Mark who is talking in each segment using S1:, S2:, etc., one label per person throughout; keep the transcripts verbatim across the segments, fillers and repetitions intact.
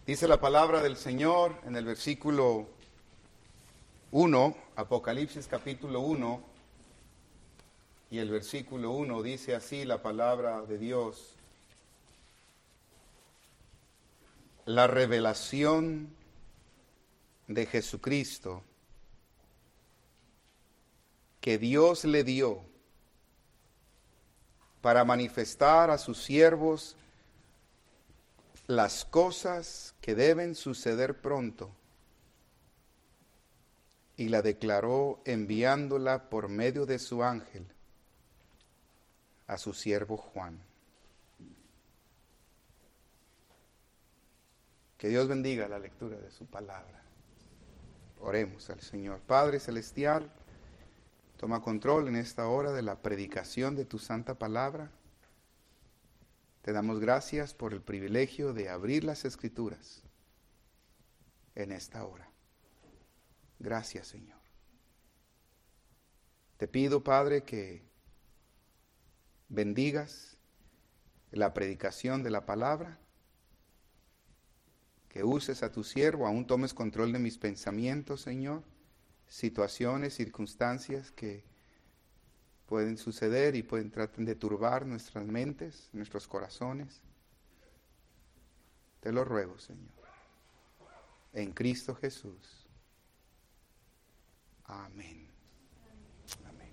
S1: Dice la palabra del Señor en el versículo uno, Apocalipsis capítulo uno, y el versículo uno dice así la palabra de Dios: la revelación de Jesucristo que Dios le dio para manifestar a sus siervos las cosas que deben suceder pronto, y la declaró enviándola por medio de su ángel a su siervo Juan. Que Dios bendiga la lectura de su palabra. Oremos al Señor. Padre celestial, toma control en esta hora de la predicación de tu santa palabra. Te damos gracias por el privilegio de abrir las Escrituras en esta hora. Gracias, Señor. Te pido, Padre, que bendigas la predicación de la palabra, que uses a tu siervo, aún tomes control de mis pensamientos, Señor, situaciones, circunstancias que pueden suceder y pueden tratar de turbar nuestras mentes, nuestros corazones. Te lo ruego, Señor, en Cristo Jesús. Amén. Amén.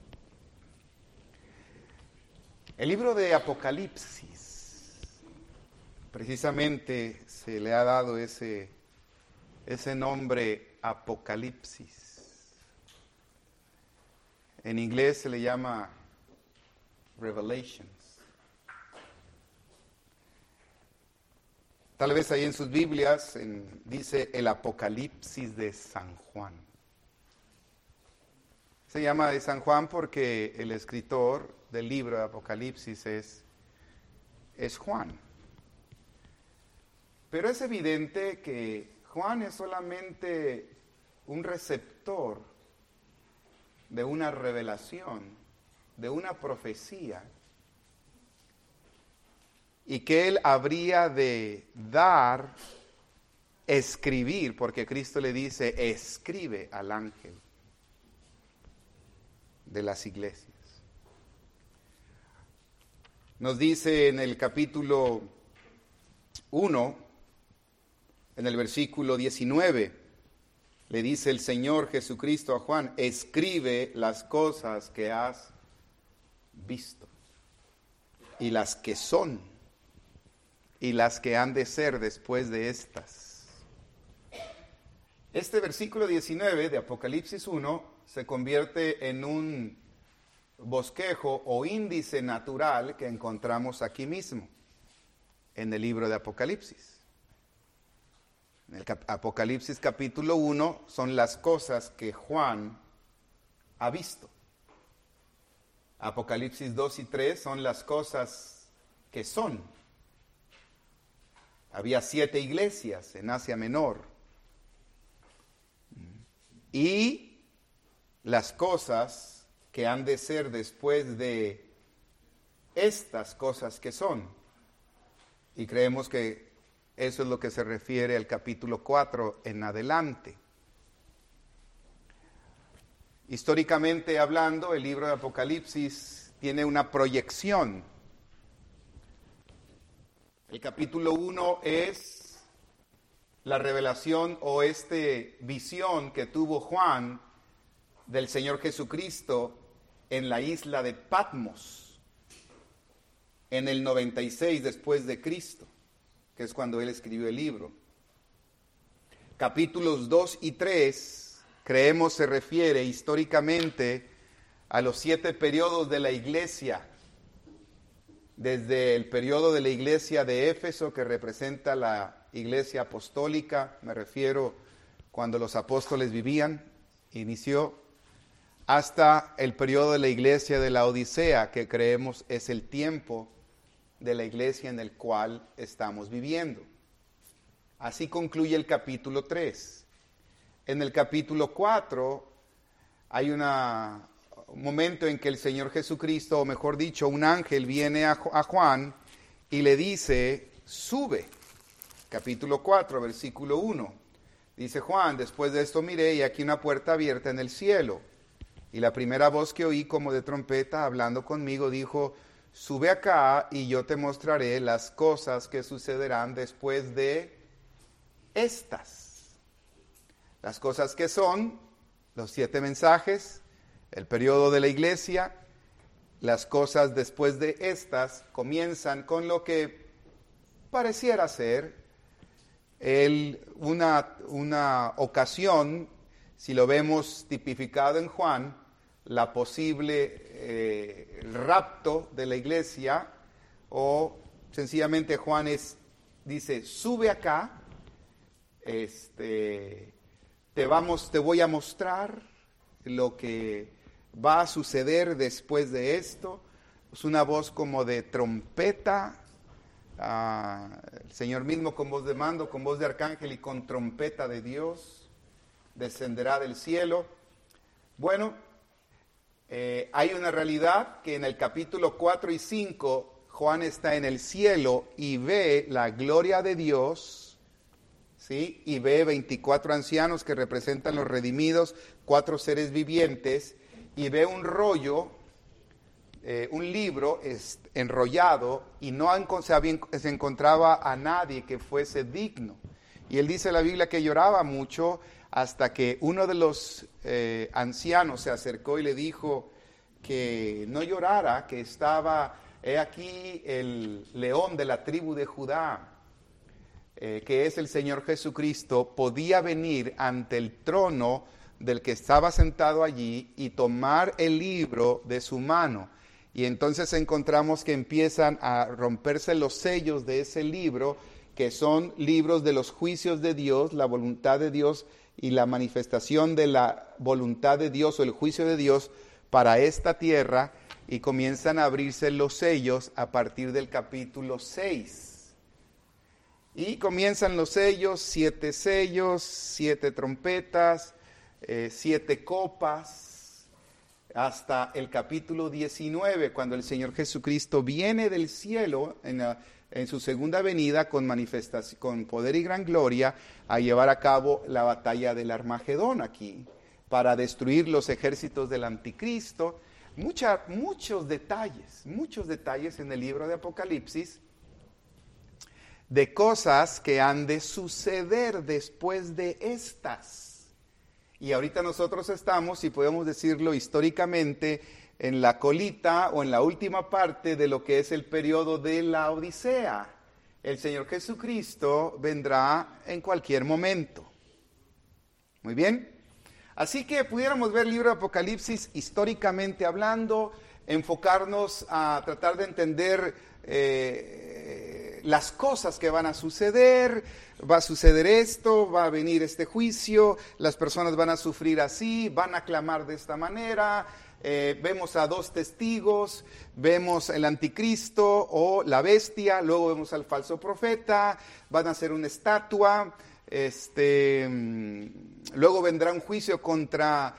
S1: El libro de Apocalipsis, precisamente se le ha dado ese, ese nombre Apocalipsis. En inglés se le llama Revelations. Tal vez ahí en sus Biblias en, dice el Apocalipsis de San Juan. Se llama de San Juan porque el escritor del libro de Apocalipsis es, es Juan. Pero es evidente que Juan es solamente un receptor de una revelación, de una profecía, y que él habría de dar, escribir, porque Cristo le dice, escribe al ángel de las iglesias. Nos dice en el capítulo uno, en el versículo diecinueve, le dice el Señor Jesucristo a Juan, escribe las cosas que has visto, y las que son, y las que han de ser después de estas. Este versículo diecinueve de Apocalipsis uno se convierte en un bosquejo o índice natural que encontramos aquí mismo, en el libro de Apocalipsis. En el cap- Apocalipsis capítulo uno son las cosas que Juan ha visto. Apocalipsis dos y tres son las cosas que son. Había siete iglesias en Asia Menor. Y las cosas que han de ser después de estas cosas que son. Y creemos que eso es lo que se refiere al capítulo cuatro en adelante. Históricamente hablando, el libro de Apocalipsis tiene una proyección. El capítulo uno es la revelación o este visión que tuvo Juan del Señor Jesucristo en la isla de Patmos en el noventa y seis después de Cristo, que es cuando él escribió el libro. Capítulos dos y tres, creemos, se refiere históricamente a los siete periodos de la iglesia, desde el periodo de la iglesia de Éfeso, que representa la iglesia apostólica, me refiero cuando los apóstoles vivían, inició, hasta el periodo de la iglesia de la Odisea, que creemos es el tiempo de la iglesia en el cual estamos viviendo. Así concluye el capítulo tres. En el capítulo cuatro hay una, un momento en que el Señor Jesucristo, o mejor dicho, un ángel viene a, a Juan y le dice, sube capítulo cuatro, versículo uno. Dice Juan: después de esto miré y aquí una puerta abierta en el cielo. Y la primera voz que oí como de trompeta hablando conmigo dijo: sube acá y yo te mostraré las cosas que sucederán después de estas. Las cosas que son los siete mensajes, el periodo de la iglesia. Las cosas después de estas comienzan con lo que pareciera ser el, una, una ocasión, si lo vemos tipificado en Juan, la posible eh, rapto de la iglesia, o sencillamente Juan es, dice: sube acá, este, te, vamos, te voy a mostrar lo que va a suceder después de esto. Es una voz como de trompeta, uh, el Señor mismo con voz de mando, con voz de arcángel y con trompeta de Dios, descenderá del cielo. Bueno, eh, hay una realidad que en el capítulo cuatro y cinco Juan está en el cielo y ve la gloria de Dios, ¿sí? Y ve veinticuatro ancianos que representan los redimidos, cuatro seres vivientes, y ve un rollo, eh, un libro es, enrollado, y no se, había, se encontraba a nadie que fuese digno. Y él dice en la Biblia que lloraba mucho hasta que uno de los eh, ancianos se acercó y le dijo que no llorara, que estaba, he aquí el león de la tribu de Judá, eh, que es el Señor Jesucristo, podía venir ante el trono del que estaba sentado allí y tomar el libro de su mano. Y entonces encontramos que empiezan a romperse los sellos de ese libro, que son libros de los juicios de Dios, la voluntad de Dios y la manifestación de la voluntad de Dios o el juicio de Dios para esta tierra, y comienzan a abrirse los sellos a partir del capítulo seis. Y comienzan los sellos, siete sellos, siete trompetas, eh, siete copas, hasta el capítulo diecinueve, cuando el Señor Jesucristo viene del cielo en la en su segunda venida con manifestación, con poder y gran gloria, a llevar a cabo la batalla del Armagedón aquí, para destruir los ejércitos del anticristo. Mucha, muchos detalles, muchos detalles en el libro de Apocalipsis, de cosas que han de suceder después de estas. Y ahorita nosotros estamos, si podemos decirlo históricamente, en la colita o en la última parte de lo que es el periodo de la Odisea. El Señor Jesucristo vendrá en cualquier momento. Muy bien. Así que pudiéramos ver el libro de Apocalipsis históricamente hablando, enfocarnos a tratar de entender eh, las cosas que van a suceder. Va a suceder esto, va a venir este juicio, las personas van a sufrir así, van a clamar de esta manera. Eh, vemos a dos testigos, vemos el anticristo o la bestia, luego vemos al falso profeta, van a hacer una estatua, este, luego vendrá un juicio contra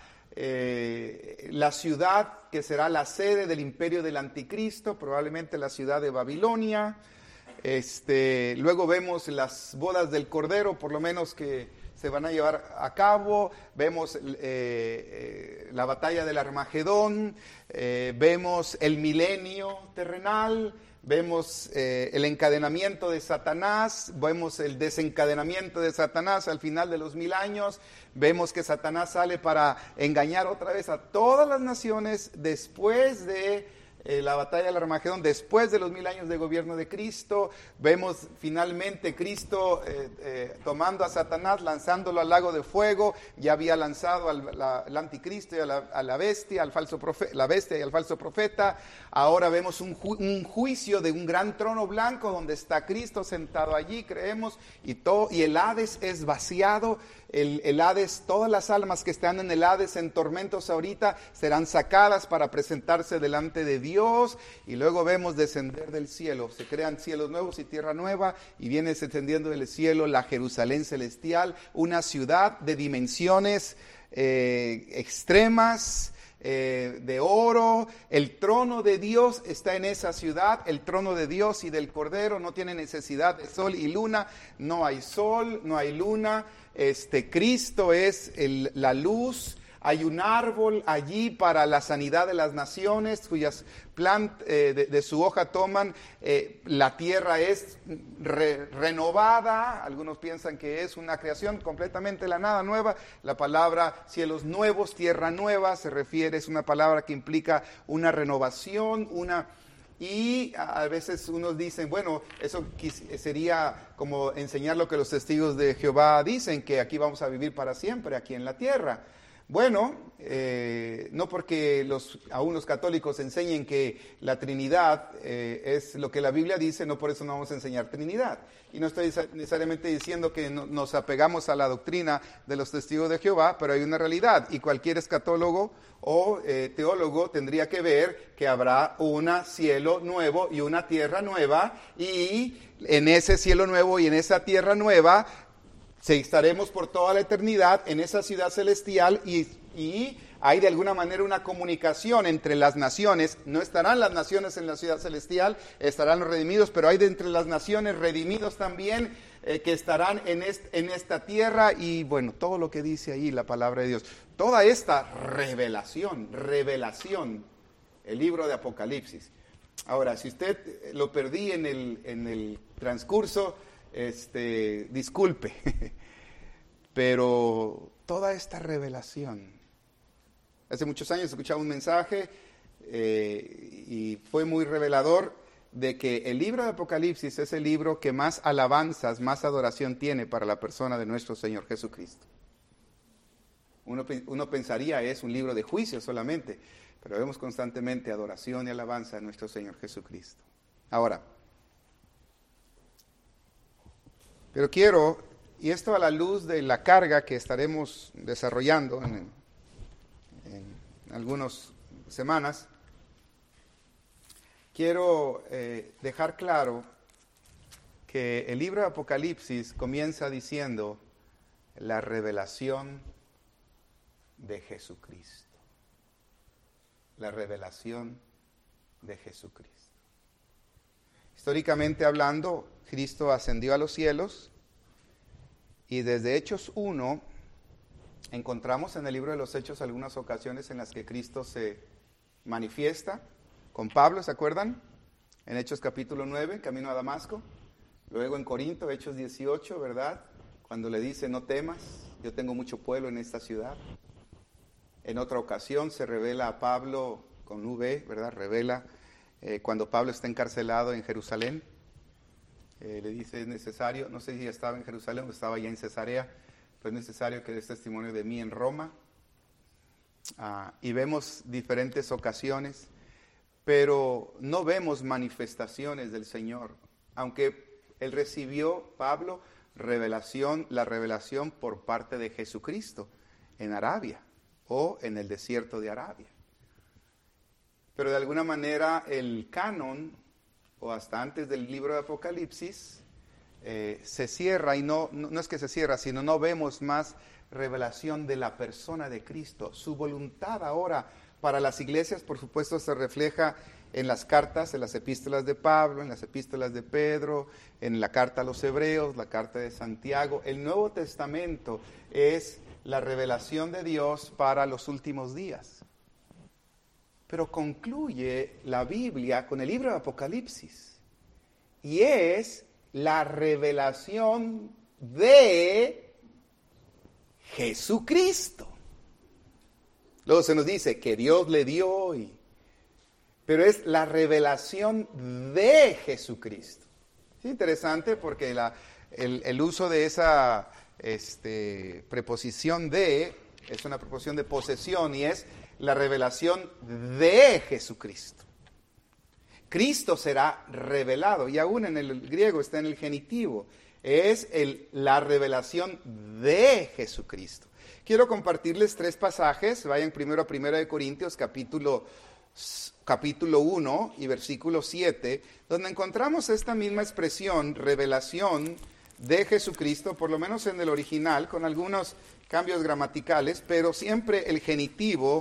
S1: eh, la ciudad que será la sede del imperio del anticristo, probablemente la ciudad de Babilonia. Este, luego vemos las bodas del Cordero, por lo menos que se van a llevar a cabo. Vemos eh, eh, la batalla del Armagedón, eh, vemos el milenio terrenal, vemos eh, el encadenamiento de Satanás, vemos el desencadenamiento de Satanás al final de los mil años, vemos que Satanás sale para engañar otra vez a todas las naciones después de Eh, la batalla del Armagedón, después de los mil años de gobierno de Cristo. Vemos finalmente Cristo eh, eh, tomando a Satanás, lanzándolo al lago de fuego. Ya había lanzado al, la, al anticristo y a la, a la bestia, al falso profeta, la bestia y al falso profeta. Ahora vemos un, ju- un juicio de un gran trono blanco donde está Cristo sentado allí, creemos, y, todo, y el Hades es vaciado. El, el Hades, todas las almas que están en el Hades en tormentos ahorita serán sacadas para presentarse delante de Dios, y luego vemos descender del cielo, se crean cielos nuevos y tierra nueva, y viene descendiendo del cielo la Jerusalén celestial, una ciudad de dimensiones eh, extremas, eh, de oro. El trono de Dios está en esa ciudad, el trono de Dios y del Cordero. No tiene necesidad de sol y luna, no hay sol, no hay luna. Este, Cristo es el, la luz. Hay un árbol allí para la sanidad de las naciones, cuyas plantas eh, de, de su hoja toman. Eh, la tierra es re, renovada. Algunos piensan que es una creación completamente de la nada nueva. La palabra cielos nuevos, tierra nueva, se refiere, es una palabra que implica una renovación, una... Y a veces unos dicen, bueno, eso sería como enseñar lo que los testigos de Jehová dicen, que aquí vamos a vivir para siempre, aquí en la tierra. Bueno, eh, no porque los, aún los católicos enseñen que la Trinidad eh, es lo que la Biblia dice, no por eso no vamos a enseñar Trinidad. Y no estoy necesariamente diciendo que no, nos apegamos a la doctrina de los testigos de Jehová, pero hay una realidad, y cualquier escatólogo o eh, teólogo tendría que ver que habrá un cielo nuevo y una tierra nueva, y en ese cielo nuevo y en esa tierra nueva estaremos por toda la eternidad en esa ciudad celestial, y, y hay de alguna manera una comunicación entre las naciones. No estarán las naciones en la ciudad celestial, estarán los redimidos, pero hay de entre las naciones redimidos también eh, que estarán en, est, en esta tierra. Y bueno, todo lo que dice ahí la palabra de Dios, toda esta revelación, revelación, el libro de Apocalipsis. Ahora, si usted lo perdí en el, en el transcurso, Este, disculpe, pero toda esta revelación. Hace muchos años escuchaba un mensaje eh, y fue muy revelador de que el libro de Apocalipsis es el libro que más alabanzas, más adoración tiene para la persona de nuestro Señor Jesucristo. Uno, uno pensaría es un libro de juicio solamente, pero vemos constantemente adoración y alabanza a nuestro Señor Jesucristo. Ahora, pero quiero, y esto a la luz de la carga que estaremos desarrollando en, en algunas semanas, quiero eh, dejar claro que el libro de Apocalipsis comienza diciendo la revelación de Jesucristo. La revelación de Jesucristo. Históricamente hablando, Cristo ascendió a los cielos, y desde Hechos uno encontramos en el libro de los Hechos algunas ocasiones en las que Cristo se manifiesta con Pablo, ¿se acuerdan? En Hechos capítulo nueve, camino a Damasco. Luego en Corinto, Hechos dieciocho, ¿verdad? Cuando le dice, no temas, yo tengo mucho pueblo en esta ciudad. En otra ocasión se revela a Pablo con V, ¿verdad? Revela eh, cuando Pablo está encarcelado en Jerusalén. Eh, le dice, es necesario, no sé si ya estaba en Jerusalén o estaba ya en Cesarea, pero es necesario que des testimonio de mí en Roma. Ah, y vemos diferentes ocasiones, pero no vemos manifestaciones del Señor, aunque él recibió, Pablo, revelación, la revelación por parte de Jesucristo en Arabia o en el desierto de Arabia. Pero de alguna manera el canon, o hasta antes del libro de Apocalipsis, eh, se cierra, y no, no, no es que se cierra, sino no vemos más revelación de la persona de Cristo. Su voluntad ahora para las iglesias, por supuesto, se refleja en las cartas, en las epístolas de Pablo, en las epístolas de Pedro, en la carta a los Hebreos, la carta de Santiago. El Nuevo Testamento es la revelación de Dios para los últimos días. Pero concluye la Biblia con el libro de Apocalipsis, y es la revelación de Jesucristo. Luego se nos dice que Dios le dio, y, pero es la revelación de Jesucristo. Es interesante porque la, el, el uso de esa este, preposición de es una preposición de posesión, y es la revelación de Jesucristo. Cristo será revelado, y aún en el griego está en el genitivo. Es el, la revelación de Jesucristo. Quiero compartirles tres pasajes. Vayan primero a Primera de Corintios, capítulo, capítulo uno y versículo siete, donde encontramos esta misma expresión, revelación de Jesucristo, por lo menos en el original, con algunos cambios gramaticales, pero siempre el genitivo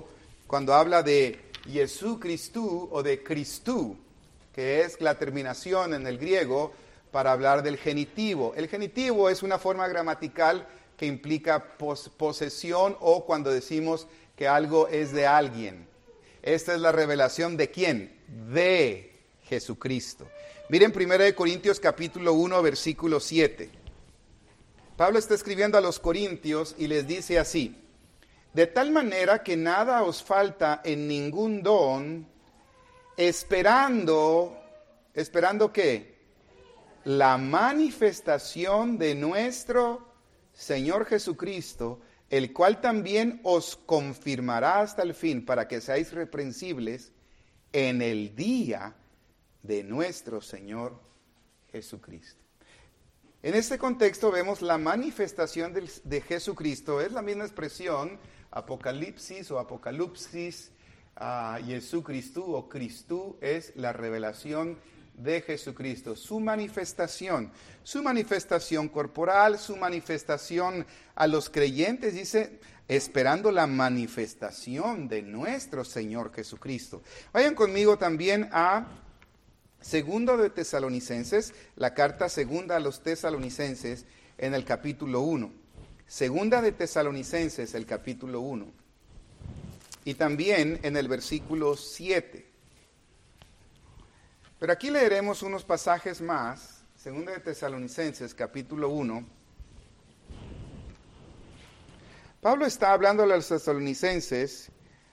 S1: cuando habla de Jesucristo o de Christou, que es la terminación en el griego para hablar del genitivo. El genitivo es una forma gramatical que implica pos- posesión o cuando decimos que algo es de alguien. Esta es la revelación de ¿quién? De Jesucristo. Miren primera de Corintios capítulo uno, versículo siete. Pablo está escribiendo a los corintios y les dice así: de tal manera que nada os falta en ningún don, esperando, ¿esperando qué? La manifestación de nuestro Señor Jesucristo, el cual también os confirmará hasta el fin, para que seáis reprensibles en el día de nuestro Señor Jesucristo. En este contexto vemos la manifestación de, de Jesucristo, es la misma expresión, Apocalipsis o Apocalipsis, uh, Jesucristo o Cristo es la revelación de Jesucristo, su manifestación, su manifestación corporal, su manifestación a los creyentes, dice, esperando la manifestación de nuestro Señor Jesucristo. Vayan conmigo también a Segundo de Tesalonicenses, la carta segunda a los Tesalonicenses en el capítulo uno. Segunda de Tesalonicenses, el capítulo uno. Y también en el versículo siete. Pero aquí leeremos unos pasajes más. Segunda de Tesalonicenses, capítulo uno. Pablo está hablando a los tesalonicenses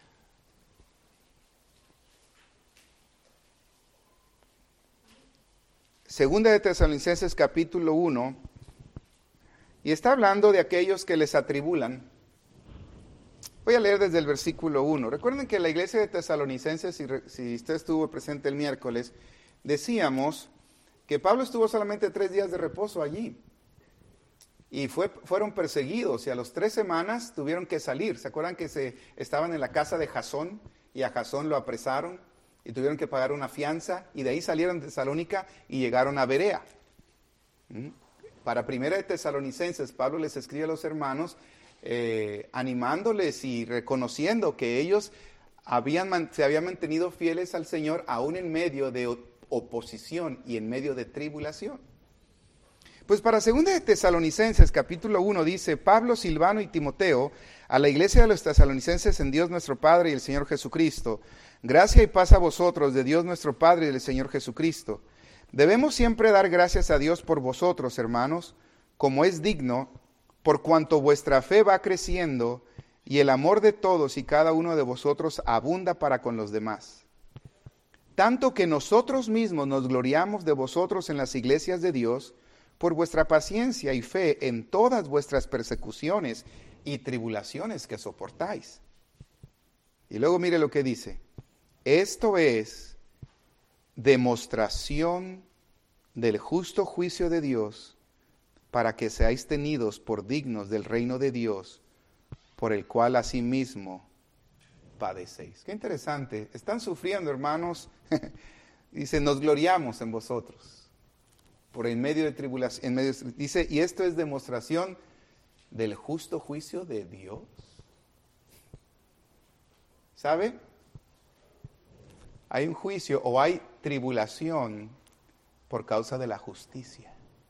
S1: Segunda de Tesalonicenses capítulo uno, y está hablando de aquellos que les atribulan. Voy a leer desde el versículo uno. Recuerden que la iglesia de Tesalonicenses, si, si usted estuvo presente el miércoles, decíamos que Pablo estuvo solamente tres días de reposo allí. Y fue, fueron perseguidos y a las tres semanas tuvieron que salir. ¿Se acuerdan que se, estaban en la casa de Jasón y a Jasón lo apresaron? Y tuvieron que pagar una fianza, y de ahí salieron de Tesalónica y llegaron a Berea. ¿Mm? Para Primera de Tesalonicenses, Pablo les escribe a los hermanos, eh, animándoles y reconociendo que ellos habían, se habían mantenido fieles al Señor, aún en medio de oposición y en medio de tribulación. Pues para Segunda de Tesalonicenses, capítulo uno, dice: Pablo, Silvano y Timoteo, a la iglesia de los tesalonicenses en Dios nuestro Padre y el Señor Jesucristo, gracia y paz a vosotros de Dios nuestro Padre y del Señor Jesucristo. Debemos siempre dar gracias a Dios por vosotros, hermanos, como es digno, por cuanto vuestra fe va creciendo y el amor de todos y cada uno de vosotros abunda para con los demás. Tanto que nosotros mismos nos gloriamos de vosotros en las iglesias de Dios, por vuestra paciencia y fe en todas vuestras persecuciones y tribulaciones que soportáis. Y luego mire lo que dice: esto es demostración del justo juicio de Dios, para que seáis tenidos por dignos del reino de Dios, por el cual asimismo padecéis. Qué interesante. Están sufriendo, hermanos. Dice, nos gloriamos en vosotros. Por en medio de tribulación, en medio de, dice, y esto es demostración del justo juicio de Dios. ¿Sabe? Hay un juicio o hay tribulación por causa de la justicia.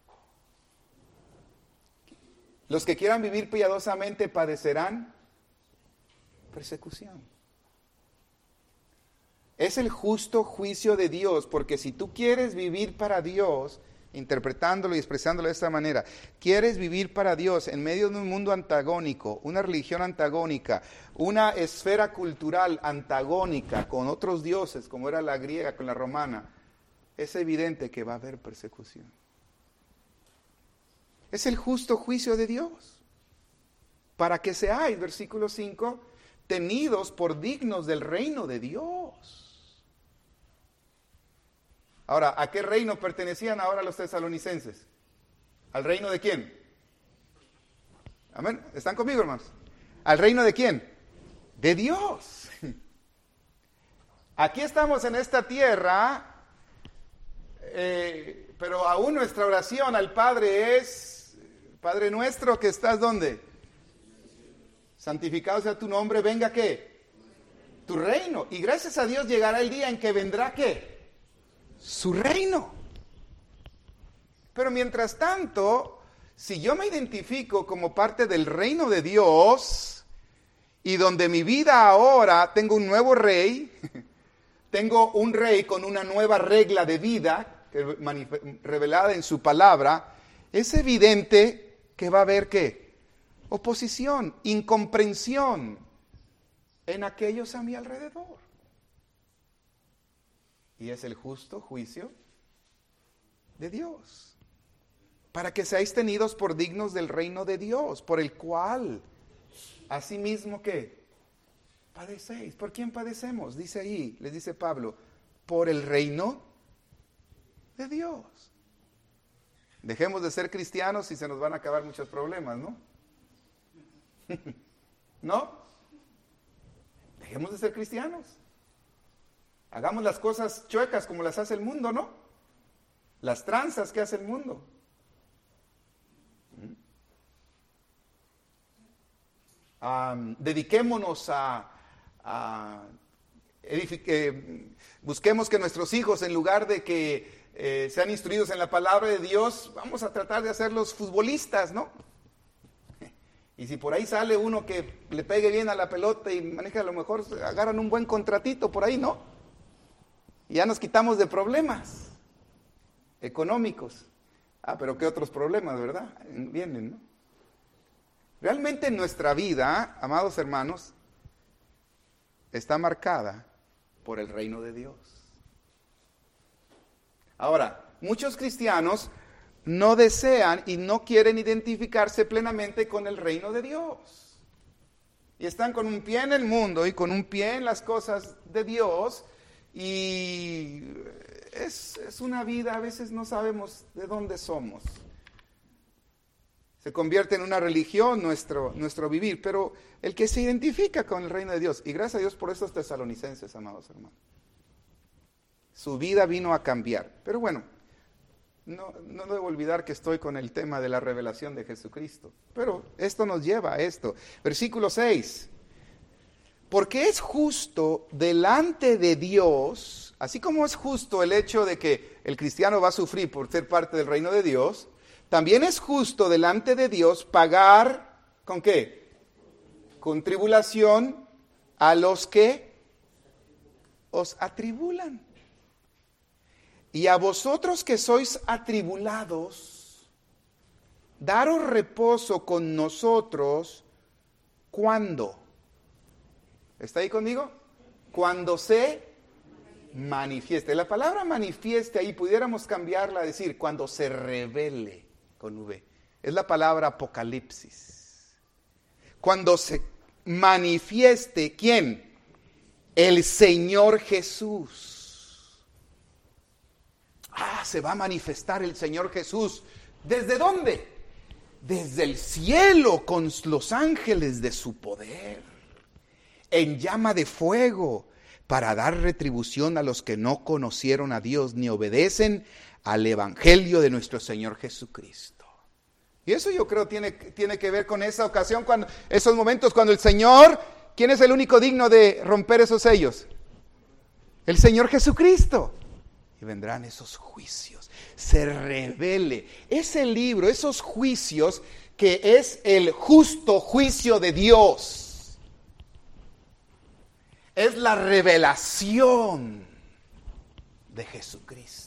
S1: Los que quieran vivir piadosamente padecerán persecución. Es el justo juicio de Dios, porque si tú quieres vivir para Dios, interpretándolo y expresándolo de esta manera, quieres vivir para Dios en medio de un mundo antagónico, una religión antagónica, una esfera cultural antagónica con otros dioses, como era la griega con la romana, es evidente que va a haber persecución. Es el justo juicio de Dios, para que seáis, versículo cinco, tenidos por dignos del reino de Dios. Ahora, ¿a qué reino pertenecían ahora los tesalonicenses? ¿Al reino de quién? Amén. ¿Están conmigo, hermanos? ¿Al reino de quién? De Dios. Aquí estamos en esta tierra, eh, pero aún nuestra oración al Padre es: Padre nuestro que estás ¿dónde? Santificado sea tu nombre, venga ¿qué? tu reino. Y gracias a Dios llegará el día en que vendrá ¿qué? Su reino. Pero mientras tanto, si yo me identifico como parte del reino de Dios y donde mi vida ahora tengo un nuevo rey, tengo un rey con una nueva regla de vida revelada en su palabra, es evidente que va a haber ¿qué? Oposición, incomprensión en aquellos a mi alrededor. Y es el justo juicio de Dios, para que seáis tenidos por dignos del reino de Dios, por el cual, asimismo, ¿qué? Padecéis. ¿Por quién padecemos? Dice ahí, les dice Pablo, por el reino de Dios. Dejemos de ser cristianos y se nos van a acabar muchos problemas, ¿no? ¿No? Dejemos de ser cristianos. Hagamos las cosas chuecas como las hace el mundo, ¿no? Las tranzas que hace el mundo. Um, dediquémonos a, a edific- eh, busquemos que nuestros hijos, en lugar de que eh, sean instruidos en la palabra de Dios, vamos a tratar de hacerlos futbolistas, ¿no? Y si por ahí sale uno que le pegue bien a la pelota y maneja, a lo mejor agarran un buen contratito por ahí, ¿no? Y ya nos quitamos de problemas económicos. Ah, pero ¿qué otros problemas, verdad? Vienen, ¿no? Realmente nuestra vida, amados hermanos, está marcada por el reino de Dios. Ahora, muchos cristianos no desean y no quieren identificarse plenamente con el reino de Dios. Y están con un pie en el mundo y con un pie en las cosas de Dios. Y es, es una vida, a veces no sabemos de dónde somos. Se convierte en una religión nuestro, nuestro vivir, pero el que se identifica con el reino de Dios, y gracias a Dios por estos tesalonicenses, amados hermanos, su vida vino a cambiar. Pero bueno, no, no debo olvidar que estoy con el tema de la revelación de Jesucristo, pero esto nos lleva a esto. Versículo seis, porque es justo delante de Dios, así como es justo el hecho de que el cristiano va a sufrir por ser parte del reino de Dios, también es justo delante de Dios pagar, ¿con qué? Con tribulación a los que os atribulan. Y a vosotros que sois atribulados, daros reposo con nosotros, ¿cuándo? ¿Está ahí conmigo? Cuando se manifieste. La palabra manifieste ahí pudiéramos cambiarla a decir cuando se revele. Con V. Es la palabra apocalipsis. Cuando se manifieste, ¿quién? El Señor Jesús. Ah, se va a manifestar el Señor Jesús. ¿Desde dónde? Desde el cielo con los ángeles de su poder, en llama de fuego, para dar retribución a los que no conocieron a Dios ni obedecen al evangelio de nuestro Señor Jesucristo. Y eso yo creo tiene, tiene que ver con esa ocasión, cuando, esos momentos cuando el Señor, ¿quién es el único digno de romper esos sellos? El Señor Jesucristo. Y vendrán esos juicios, se revele ese libro, esos juicios que es el justo juicio de Dios. Es la revelación de Jesucristo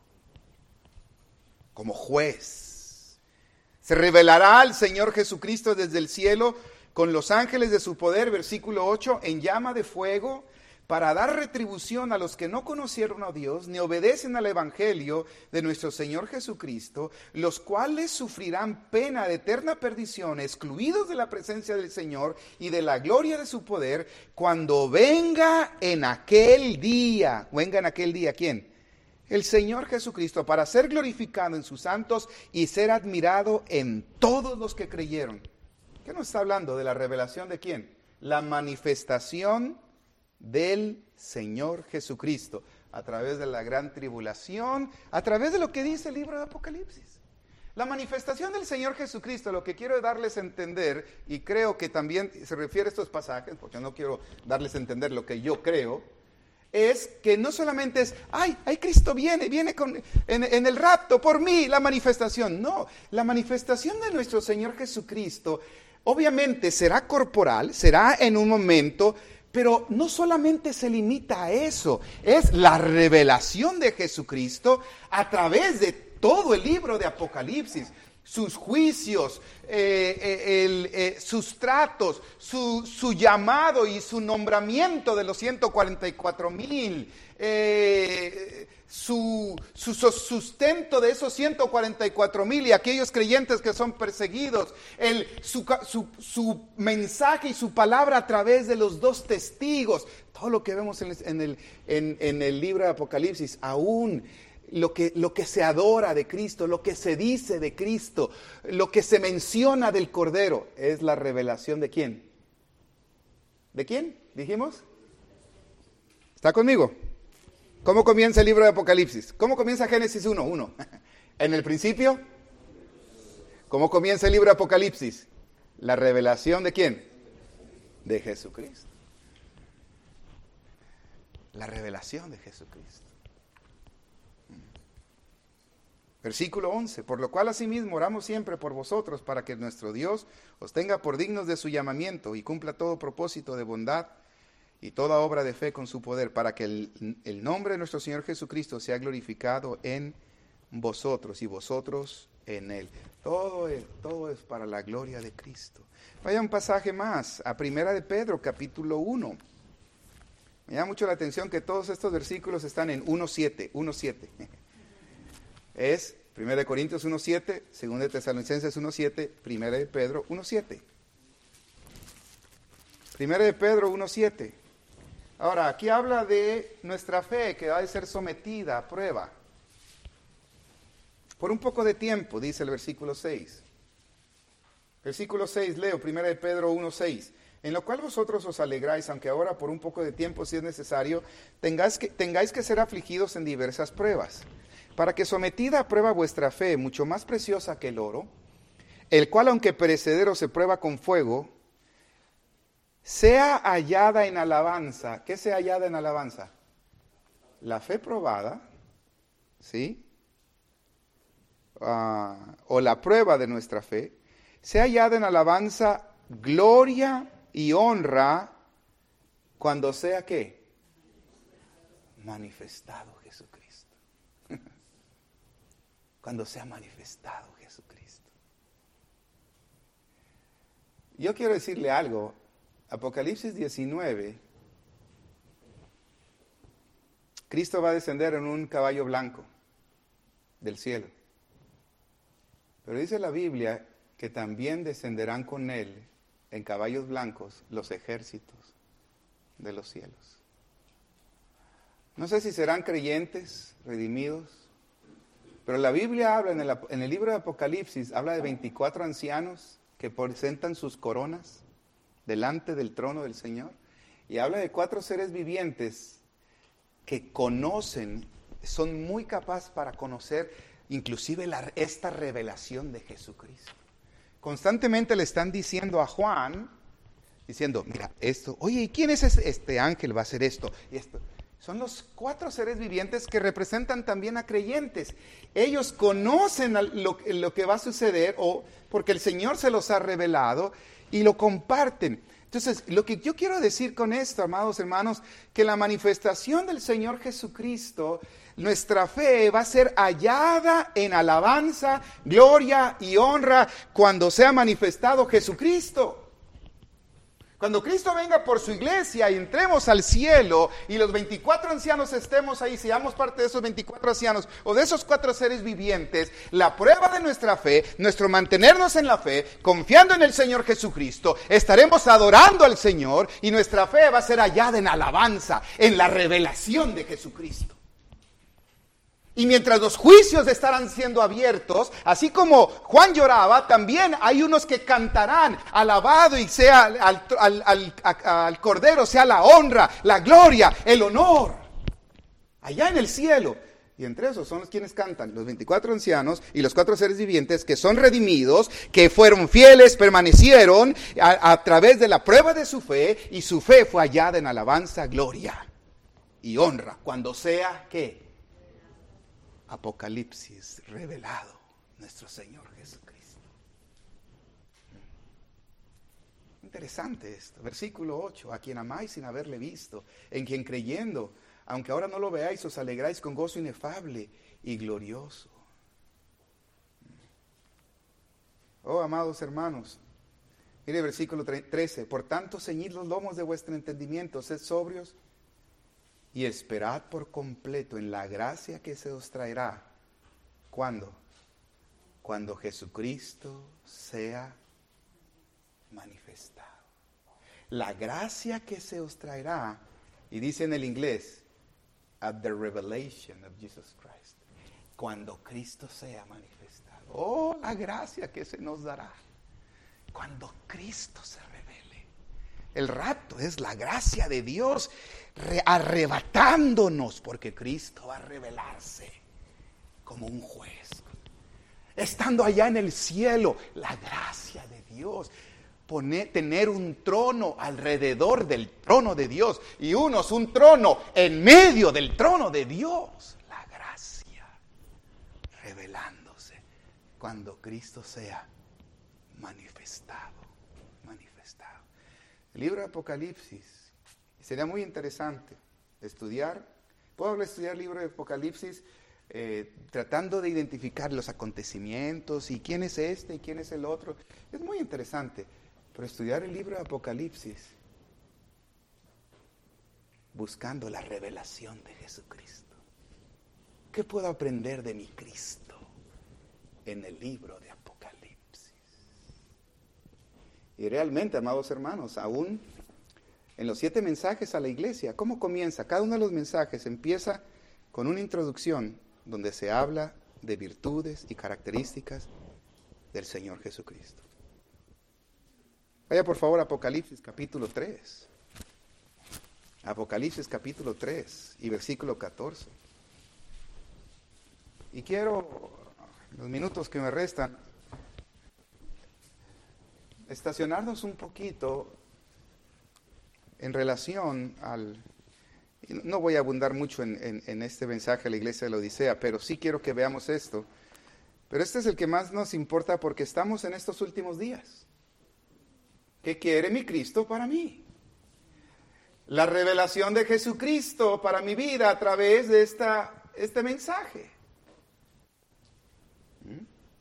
S1: como juez. Se revelará al Señor Jesucristo desde el cielo con los ángeles de su poder, versículo ocho, en llama de fuego, para dar retribución a los que no conocieron a Dios, ni obedecen al evangelio de nuestro Señor Jesucristo, los cuales sufrirán pena de eterna perdición, excluidos de la presencia del Señor y de la gloria de su poder, cuando venga en aquel día. ¿Venga en aquel día quién? El Señor Jesucristo, para ser glorificado en sus santos y ser admirado en todos los que creyeron. ¿Qué nos está hablando? De la revelación de quién? La manifestación del Señor Jesucristo, a través de la gran tribulación, a través de lo que dice el libro de Apocalipsis. La manifestación del Señor Jesucristo, lo que quiero darles a entender, y creo que también se refiere a estos pasajes, porque no quiero darles a entender lo que yo creo, es que no solamente es, ay, ay, Cristo viene, viene con, en, en el rapto por mí, la manifestación. No, la manifestación de nuestro Señor Jesucristo, obviamente será corporal, será en un momento, pero no solamente se limita a eso, es la revelación de Jesucristo a través de todo el libro de Apocalipsis, sus juicios, eh, eh, el, eh, sus tratos, su, su llamado y su nombramiento de los ciento cuarenta y cuatro mil, eh, su, su sustento de esos ciento cuarenta y cuatro mil y aquellos creyentes que son perseguidos, el, su, su, su mensaje y su palabra a través de los dos testigos, todo lo que vemos en, en, el, en, en el libro de Apocalipsis, aún Lo que, lo que se adora de Cristo, lo que se dice de Cristo, lo que se menciona del Cordero, es la revelación de ¿quién? ¿De quién? ¿Dijimos? ¿Está conmigo? ¿Cómo comienza el libro de Apocalipsis? ¿Cómo comienza Génesis uno? uno. ¿En el principio? ¿Cómo comienza el libro de Apocalipsis? La revelación de ¿quién? De Jesucristo. La revelación de Jesucristo. Versículo once, por lo cual asimismo oramos siempre por vosotros, para que nuestro Dios os tenga por dignos de su llamamiento y cumpla todo propósito de bondad y toda obra de fe con su poder, para que el, el nombre de nuestro Señor Jesucristo sea glorificado en vosotros y vosotros en Él. Todo es, todo es para la gloria de Cristo. Vaya un pasaje más, a Primera de Pedro, capítulo uno. Me llama mucho la atención que todos estos versículos están en uno siete, uno siete. Es Primera de Corintios uno siete, Segunda de Tesalonicenses uno siete, Primera de Pedro uno siete. Primera de Pedro uno siete. Ahora, aquí habla de nuestra fe que ha de ser sometida a prueba. Por un poco de tiempo, dice el versículo seis. Versículo seis, leo, Primera de Pedro uno seis. En lo cual vosotros os alegráis, aunque ahora por un poco de tiempo, si es necesario, tengáis que, tengáis que ser afligidos en diversas pruebas, para que sometida a prueba vuestra fe, mucho más preciosa que el oro, el cual aunque perecedero se prueba con fuego, sea hallada en alabanza. ¿Qué sea hallada en alabanza? La fe probada, ¿sí? Uh, o la prueba de nuestra fe, sea hallada en alabanza, gloria y honra, cuando sea ¿qué? Manifestado Jesucristo. Cuando sea manifestado Jesucristo. Yo quiero decirle algo. Apocalipsis diecinueve, Cristo va a descender en un caballo blanco del cielo. Pero dice la Biblia que también descenderán con él en caballos blancos los ejércitos de los cielos. No sé si serán creyentes, redimidos, pero la Biblia habla en el, en el libro de Apocalipsis, habla de veinticuatro ancianos que presentan sus coronas delante del trono del Señor, y habla de cuatro seres vivientes que conocen, son muy capaces para conocer inclusive la, esta revelación de Jesucristo. Constantemente le están diciendo a Juan, diciendo, mira, esto, oye, ¿y quién es este, este ángel? Va a hacer esto y esto. Son los cuatro seres vivientes que representan también a creyentes. Ellos conocen lo, lo que va a suceder, o porque el Señor se los ha revelado, y lo comparten. Entonces, lo que yo quiero decir con esto, amados hermanos, que la manifestación del Señor Jesucristo, nuestra fe va a ser hallada en alabanza, gloria y honra cuando sea manifestado Jesucristo. Cuando Cristo venga por su iglesia y entremos al cielo y los veinticuatro ancianos estemos ahí, seamos parte de esos veinticuatro ancianos o de esos cuatro seres vivientes, la prueba de nuestra fe, nuestro mantenernos en la fe, confiando en el Señor Jesucristo, estaremos adorando al Señor y nuestra fe va a ser hallada en alabanza, en la revelación de Jesucristo. Y mientras los juicios estarán siendo abiertos, así como Juan lloraba, también hay unos que cantarán, alabado y sea al, al, al, al Cordero, sea la honra, la gloria, el honor, allá en el cielo. Y entre esos son los quienes cantan, los veinticuatro ancianos y los cuatro seres vivientes que son redimidos, que fueron fieles, permanecieron a, a través de la prueba de su fe, y su fe fue hallada en alabanza, gloria y honra, cuando sea, ¿qué? Apocalipsis revelado nuestro Señor Jesucristo. Interesante esto. Versículo ocho, a quien amáis sin haberle visto, en quien creyendo, aunque ahora no lo veáis, os alegráis con gozo inefable y glorioso. Oh, amados hermanos, mire versículo trece, por tanto ceñid los lomos de vuestro entendimiento, sed sobrios y esperad por completo en la gracia que se os traerá. ¿Cuándo? Cuando Jesucristo sea manifestado. La gracia que se os traerá, y dice en el inglés, at the revelation of Jesus Christ, cuando Cristo sea manifestado. Oh, la gracia que se nos dará cuando Cristo se revele. El rapto es la gracia de Dios re- arrebatándonos, porque Cristo va a revelarse como un juez, estando allá en el cielo. La gracia de Dios, poner, tener un trono alrededor del trono de Dios, y unos un trono en medio del trono de Dios. La gracia revelándose cuando Cristo sea manifestado, manifestado. El libro de Apocalipsis, sería muy interesante estudiar. Puedo estudiar el libro de Apocalipsis eh, tratando de identificar los acontecimientos y quién es este y quién es el otro. Es muy interesante. Pero estudiar el libro de Apocalipsis buscando la revelación de Jesucristo. ¿Qué puedo aprender de mi Cristo en el libro de Apocalipsis? Y realmente, amados hermanos, aún en los siete mensajes a la iglesia, ¿cómo comienza? Cada uno de los mensajes empieza con una introducción donde se habla de virtudes y características del Señor Jesucristo. Vaya por favor a Apocalipsis capítulo tres. Apocalipsis capítulo tres y versículo catorce. Y quiero, los minutos que me restan, estacionarnos un poquito en relación al... No voy a abundar mucho en, en, en este mensaje a la iglesia de la Odisea, pero sí quiero que veamos esto. Pero este es el que más nos importa porque estamos en estos últimos días. ¿Qué quiere mi Cristo para mí? La revelación de Jesucristo para mi vida a través de esta, este mensaje. ¿Mm?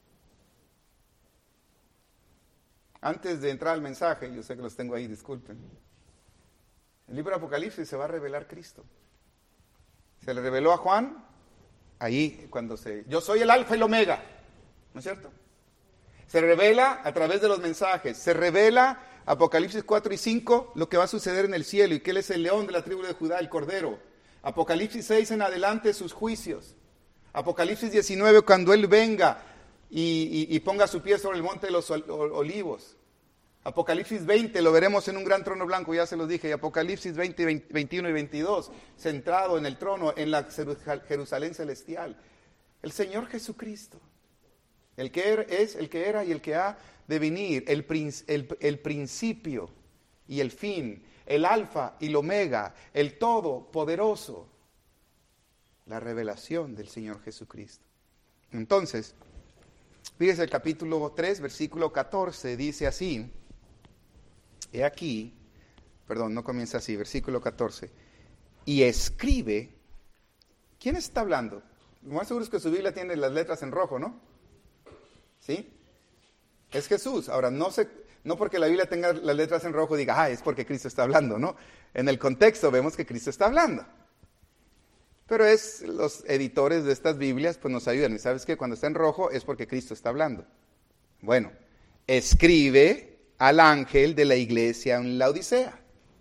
S1: Antes de entrar al mensaje, yo sé que los tengo ahí, disculpen. El libro de Apocalipsis se va a revelar Cristo. Se le reveló a Juan, ahí cuando se... Yo soy el alfa y el omega, ¿no es cierto? Se revela a través de los mensajes, se revela Apocalipsis cuatro y cinco, lo que va a suceder en el cielo, y que Él es el león de la tribu de Judá, el cordero. Apocalipsis seis en adelante, sus juicios. Apocalipsis diecinueve, cuando Él venga y, y, y ponga su pie sobre el monte de los olivos. Apocalipsis veinte, lo veremos en un gran trono blanco, ya se los dije. Y Apocalipsis veinte, veintiuno y veintidós, centrado en el trono, en la Jerusalén celestial. El Señor Jesucristo. El que es, el que era y el que ha de venir, el, el, el principio y el fin, el alfa y el omega, el todopoderoso, la revelación del Señor Jesucristo. Entonces, fíjese el capítulo tres, versículo catorce, dice así, he aquí, perdón, no comienza así, versículo catorce, y escribe, ¿quién está hablando? Lo más seguro es que su Biblia tiene las letras en rojo, ¿no? ¿Sí? Es Jesús. Ahora, no se, no porque la Biblia tenga las letras en rojo diga, ah, es porque Cristo está hablando, ¿no? En el contexto vemos que Cristo está hablando. Pero es, los editores de estas Biblias pues nos ayudan. Y sabes que cuando está en rojo es porque Cristo está hablando. Bueno, escribe al ángel de la iglesia en la Odisea.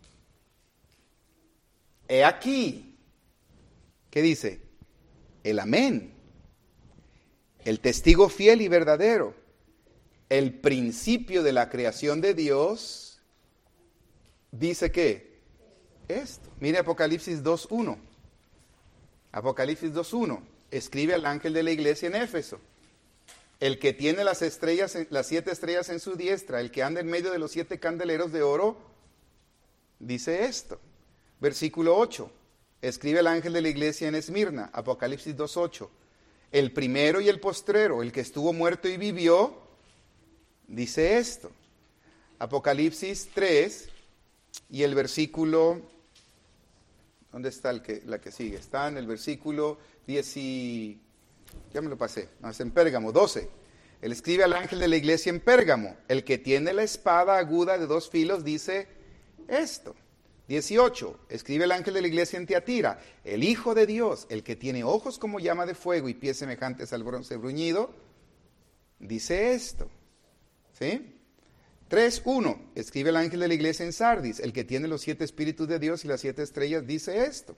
S1: He aquí, ¿qué dice? El amén. El testigo fiel y verdadero, el principio de la creación de Dios, dice que esto. Mire Apocalipsis dos uno. Apocalipsis dos uno. escribe al ángel de la iglesia en Éfeso. El que tiene las estrellas, las siete estrellas en su diestra, el que anda en medio de los siete candeleros de oro, dice esto. Versículo ocho. Escribe el ángel de la iglesia en Esmirna, Apocalipsis dos ocho. El primero y el postrero, el que estuvo muerto y vivió, dice esto. Apocalipsis tres y el versículo, ¿dónde está el que, la que sigue? Está en el versículo diez y, ya me lo pasé, no, es en Pérgamo, doce. Él escribe al ángel de la iglesia en Pérgamo, el que tiene la espada aguda de dos filos dice esto. dieciocho. Escribe el ángel de la iglesia en Tiatira, el Hijo de Dios, el que tiene ojos como llama de fuego y pies semejantes al bronce bruñido, dice esto. ¿Sí? tres uno. Escribe el ángel de la iglesia en Sardis, el que tiene los siete espíritus de Dios y las siete estrellas, dice esto.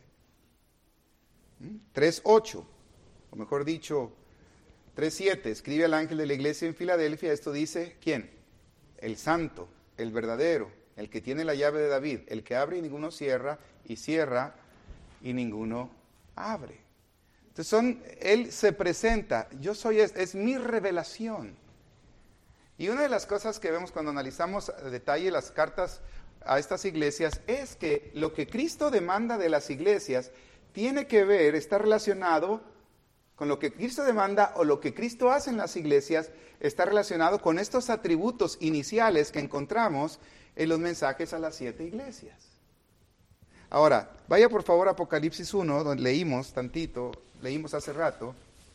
S1: tres ocho. O mejor dicho, tres siete. Escribe al ángel de la iglesia en Filadelfia, esto dice, ¿quién? El santo, el verdadero, el que tiene la llave de David, el que abre y ninguno cierra, y cierra y ninguno abre. Entonces son, él se presenta, yo soy, es, es mi revelación. Y una de las cosas que vemos cuando analizamos a detalle las cartas a estas iglesias es que lo que Cristo demanda de las iglesias tiene que ver, está relacionado con lo que Cristo demanda o lo que Cristo hace en las iglesias, está relacionado con estos atributos iniciales que encontramos en los mensajes a las siete iglesias. Ahora, vaya por favor a Apocalipsis uno, donde leímos tantito, leímos hace rato.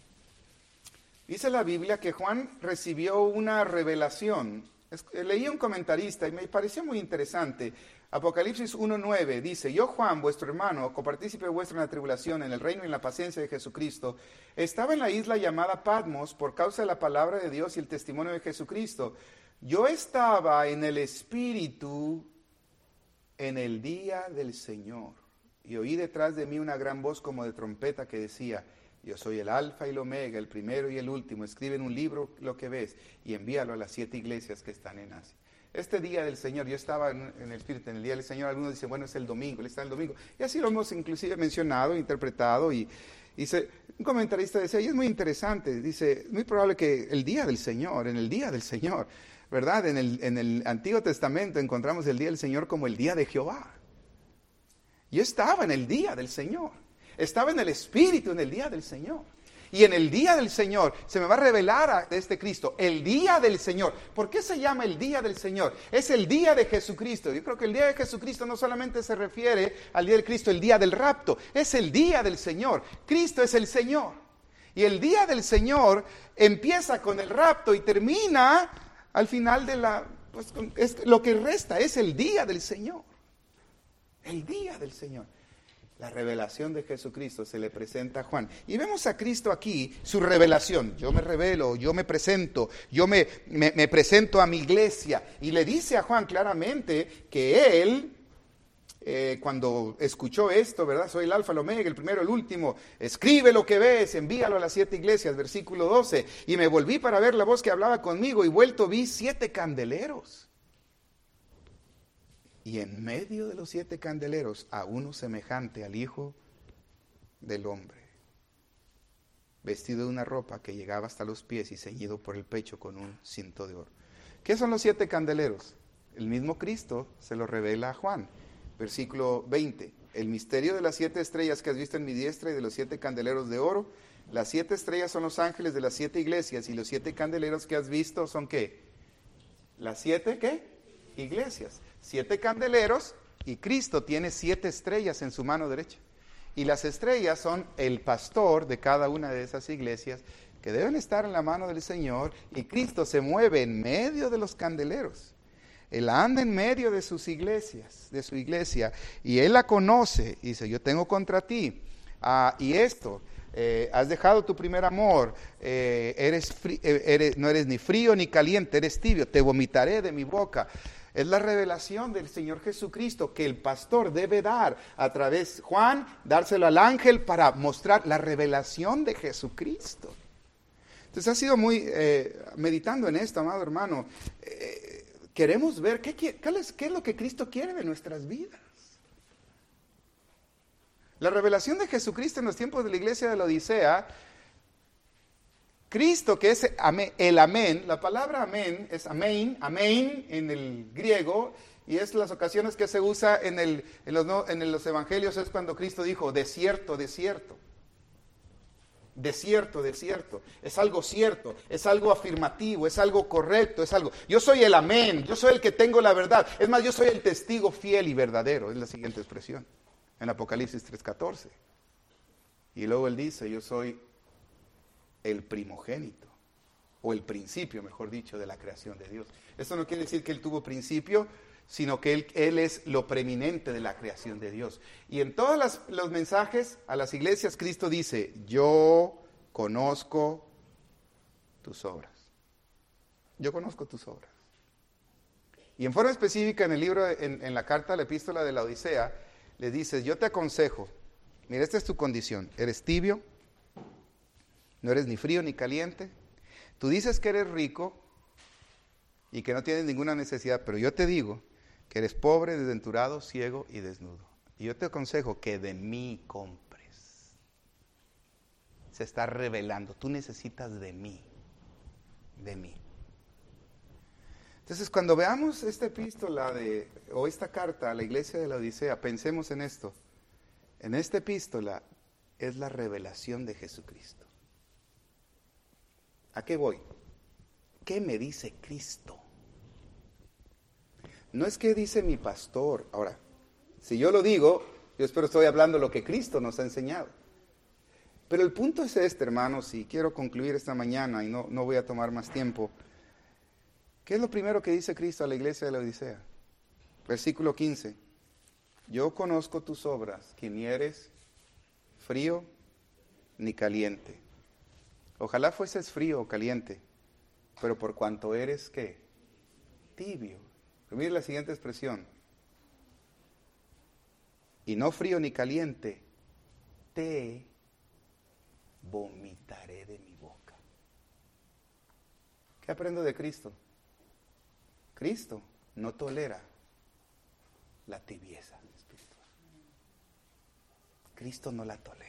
S1: Dice la Biblia que Juan recibió una revelación. Es, leí un comentarista y me pareció muy interesante. Apocalipsis uno nueve dice, yo Juan, vuestro hermano, copartícipe vuestro en la tribulación, en el reino y en la paciencia de Jesucristo, estaba en la isla llamada Patmos por causa de la palabra de Dios y el testimonio de Jesucristo. Yo estaba en el Espíritu en el día del Señor y oí detrás de mí una gran voz como de trompeta que decía, yo soy el alfa y el omega, el primero y el último. Escribe en un libro lo que ves y envíalo a las siete iglesias que están en Asia. Este día del Señor, yo estaba en, en el Espíritu, en el día del Señor, algunos dicen, bueno, es el domingo, él está el domingo. Y así lo hemos inclusive mencionado, interpretado. Y, y se, un comentarista decía, y es muy interesante, dice, muy probable que el día del Señor, en el día del Señor, ¿verdad? En el, en el Antiguo Testamento encontramos el día del Señor como el día de Jehová. Yo estaba en el día del Señor. Estaba en el Espíritu en el día del Señor. Y en el día del Señor se me va a revelar a este Cristo. El día del Señor. ¿Por qué se llama el día del Señor? Es el día de Jesucristo. Yo creo que el día de Jesucristo no solamente se refiere al día del Cristo, el día del rapto. Es el día del Señor. Cristo es el Señor. Y el día del Señor empieza con el rapto y termina al final de la... Pues, es, lo que resta es el día del Señor. El día del Señor. La revelación de Jesucristo se le presenta a Juan. Y vemos a Cristo aquí, su revelación. Yo me revelo, yo me presento, yo me, me, me presento a mi iglesia. Y le dice a Juan claramente que él, eh, cuando escuchó esto, ¿verdad? Soy el alfa, el omega, el primero, el último. Escribe lo que ves, envíalo a las siete iglesias, versículo doce. Y me volví para ver la voz que hablaba conmigo y vuelto vi siete candeleros. Y en medio de los siete candeleros, a uno semejante al Hijo del Hombre, vestido de una ropa que llegaba hasta los pies y ceñido por el pecho con un cinto de oro. ¿Qué son los siete candeleros? El mismo Cristo se lo revela a Juan. Versículo veinte. El misterio de las siete estrellas que has visto en mi diestra y de los siete candeleros de oro. Las siete estrellas son los ángeles de las siete iglesias y los siete candeleros que has visto son ¿qué? Las siete ¿qué? Iglesias. Siete candeleros y Cristo tiene siete estrellas en su mano derecha. Y las estrellas son el pastor de cada una de esas iglesias que deben estar en la mano del Señor y Cristo se mueve en medio de los candeleros. Él anda en medio de sus iglesias, de su iglesia, y Él la conoce y dice, yo tengo contra ti, ah, y esto, eh, has dejado tu primer amor, eh, eres, fri- eh, eres no eres ni frío ni caliente, eres tibio, te vomitaré de mi boca. Es la revelación del Señor Jesucristo que el pastor debe dar a través de Juan, dárselo al ángel para mostrar la revelación de Jesucristo. Entonces ha sido muy, eh, meditando en esto, amado hermano, eh, queremos ver qué, qué, es, qué es lo que Cristo quiere de nuestras vidas. La revelación de Jesucristo en los tiempos de la iglesia de la Odisea Cristo, que es el amén, la palabra amén es amén, amén en el griego, y es las ocasiones que se usa en, el, en, los, en los evangelios, es cuando Cristo dijo, desierto, desierto. Desierto, desierto. Es algo cierto, es algo afirmativo, es algo correcto, es algo. Yo soy el amén, yo soy el que tengo la verdad. Es más, yo soy el testigo fiel y verdadero, es la siguiente expresión en Apocalipsis tres catorce. Y luego él dice, yo soy el primogénito, o el principio, mejor dicho, de la creación de Dios. Esto no quiere decir que él tuvo principio, sino que él, él es lo preeminente de la creación de Dios. Y en todos las, los mensajes a las iglesias, Cristo dice, yo conozco tus obras. Yo conozco tus obras. Y en forma específica en el libro, en, en la carta, la epístola de la Odisea, le dice, yo te aconsejo, mira, esta es tu condición, eres tibio, no eres ni frío ni caliente, tú dices que eres rico y que no tienes ninguna necesidad, pero yo te digo que eres pobre, desventurado, ciego y desnudo. Y yo te aconsejo que de mí compres. Se está revelando, tú necesitas de mí, de mí. Entonces, cuando veamos esta epístola de, o esta carta a la iglesia de la Odisea, pensemos en esto. En esta epístola es la revelación de Jesucristo. ¿A qué voy? ¿Qué me dice Cristo? No es que dice mi pastor. Ahora, si yo lo digo, yo espero estoy hablando lo que Cristo nos ha enseñado. Pero el punto es este, hermanos, y quiero concluir esta mañana y no, no voy a tomar más tiempo. ¿Qué es lo primero que dice Cristo a la iglesia de la Odisea? Versículo quince. Yo conozco tus obras, que ni eres frío ni caliente. Ojalá fueses frío o caliente, pero por cuanto eres, ¿qué? Tibio. Pero mire la siguiente expresión. Y no frío ni caliente, te vomitaré de mi boca. ¿Qué aprendo de Cristo? Cristo no tolera la tibieza espiritual. Cristo no la tolera.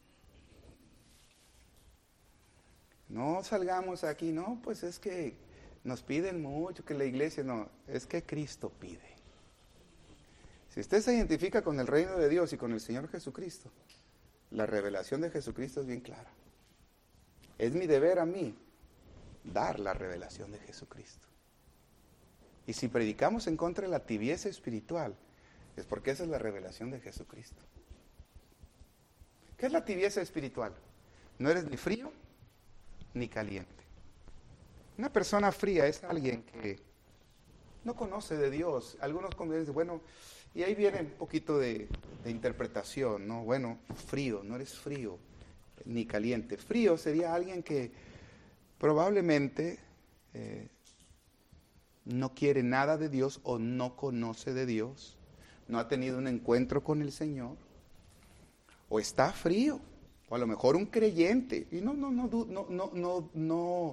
S1: No salgamos aquí, no, pues es que nos piden mucho, que la iglesia, no, es que Cristo pide. Si usted se identifica con el reino de Dios y con el Señor Jesucristo, la revelación de Jesucristo es bien clara. Es mi deber a mí dar la revelación de Jesucristo. Y si predicamos en contra de la tibieza espiritual, es porque esa es la revelación de Jesucristo. ¿Qué es la tibieza espiritual? No eres ni frío ni caliente. Una persona fría es alguien que no conoce de Dios. Algunos dicen, bueno, y ahí viene un poquito de, de interpretación, ¿no? Bueno, frío, no eres frío ni caliente. Frío sería alguien que probablemente eh, no quiere nada de Dios o no conoce de Dios, no ha tenido un encuentro con el Señor, o está frío. O a lo mejor un creyente, y no, no, no, no, no, no, no,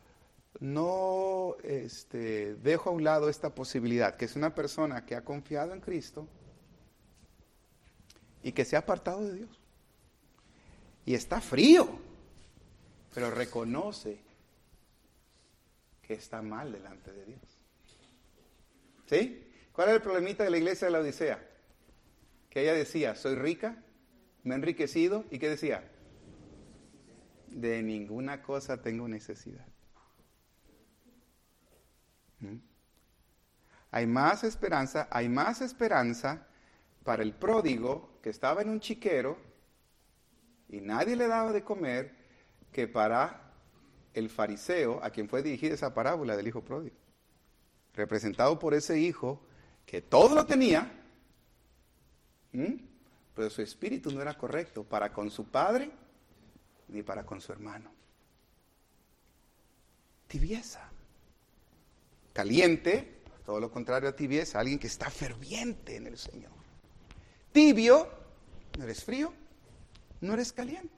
S1: no este, dejo a un lado esta posibilidad, que es una persona que ha confiado en Cristo y que se ha apartado de Dios. Y está frío, pero reconoce que está mal delante de Dios. ¿Sí? ¿Cuál era el problemita de la iglesia de la Odisea? Que ella decía, soy rica, me he enriquecido, ¿y qué decía? De ninguna cosa tengo necesidad. ¿Mm? Hay más esperanza, hay más esperanza para el pródigo que estaba en un chiquero y nadie le daba de comer que para el fariseo a quien fue dirigida esa parábola del hijo pródigo, representado por ese hijo que todo lo tenía, ¿Mm? pero su espíritu no era correcto para con su padre ni para con su hermano. Tibieza. Caliente, todo lo contrario a tibieza, alguien que está ferviente en el Señor. Tibio, no eres frío, no eres caliente.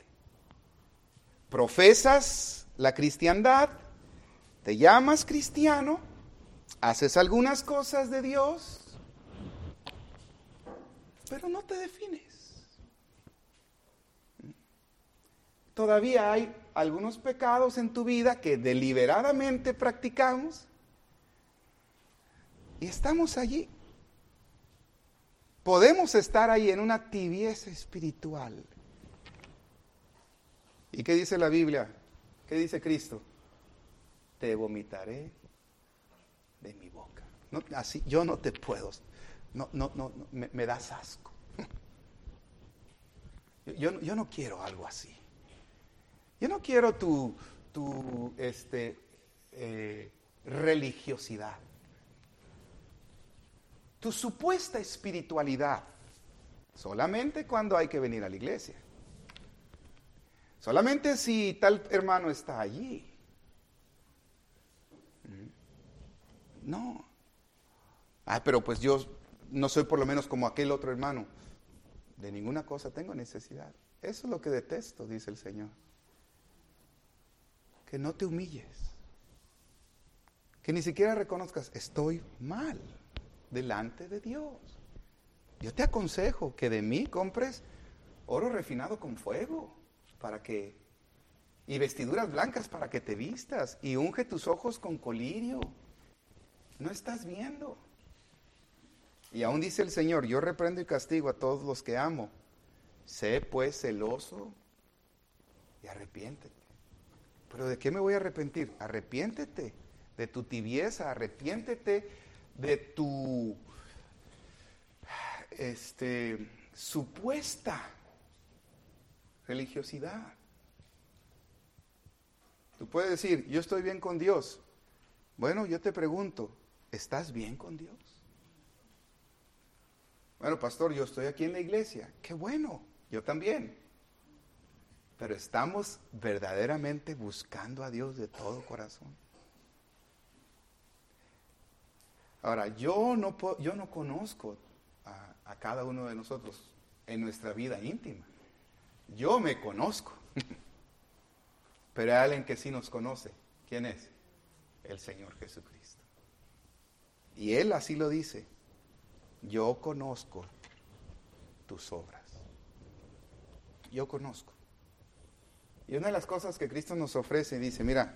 S1: Profesas la cristiandad, te llamas cristiano, haces algunas cosas de Dios, pero no te defines. todavía hay algunos pecados en tu vida que deliberadamente practicamos y estamos allí. Podemos estar ahí en una tibieza espiritual. ¿Y qué dice la Biblia? ¿Qué dice Cristo? Te vomitaré de mi boca. No, así, yo no te puedo. No, no, no, no me, me das asco. Yo, yo no quiero algo así. Yo no quiero tu, tu este, eh, religiosidad. Tu supuesta espiritualidad. Solamente cuando hay que venir a la iglesia. Solamente si tal hermano está allí. No. Ah, pero pues yo no soy por lo menos como aquel otro hermano. De ninguna cosa tengo necesidad. Eso es lo que detesto, dice el Señor. Que no te humilles. Que ni siquiera reconozcas, estoy mal delante de Dios. Yo te aconsejo que de mí compres oro refinado con fuego para que, y vestiduras blancas para que te vistas, y unge tus ojos con colirio. No estás viendo. Y aún dice el Señor, yo reprendo y castigo a todos los que amo. Sé pues celoso y arrepiéntete. ¿Pero de qué me voy a arrepentir? Arrepiéntete de tu tibieza, arrepiéntete de tu este, supuesta religiosidad. Tú puedes decir, yo estoy bien con Dios. Bueno, yo te pregunto, ¿estás bien con Dios? Bueno, pastor, yo estoy aquí en la iglesia. Qué bueno, yo también. Pero estamos verdaderamente buscando a Dios de todo corazón. Ahora, yo no, yo no conozco a, a cada uno de nosotros en nuestra vida íntima. Yo me conozco. Pero hay alguien que sí nos conoce. ¿Quién es? El Señor Jesucristo. Y Él así lo dice. Yo conozco tus obras. Yo conozco. Y una de las cosas que Cristo nos ofrece, dice, mira,